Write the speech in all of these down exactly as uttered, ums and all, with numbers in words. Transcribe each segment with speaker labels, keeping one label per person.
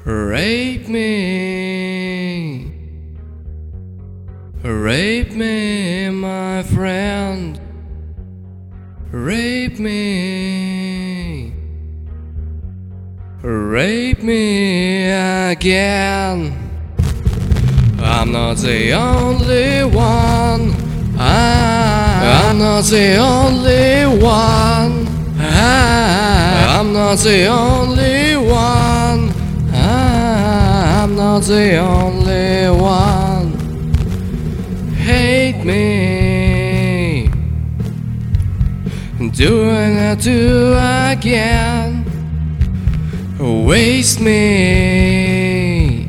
Speaker 1: Rape me, rape me, my friend. Rape me, rape me again. I'm not the only one. I, I'm not the only one. I, I'm not the only one. I, I'm not the only one. Hate me, doing it do again. Waste me,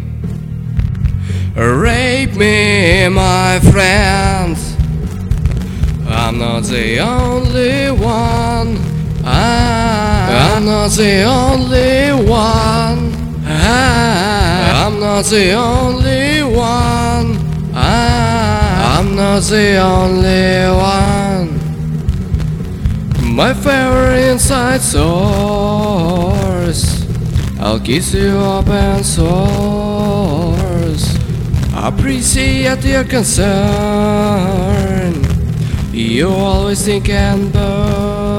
Speaker 1: rape me, my friends. I'm not the only one. I, I'm not the only one. I, I'm not the only one. I, I'm not the only one. My favorite inside source, I'll kiss you open source. Appreciate your concern. You always think and burn.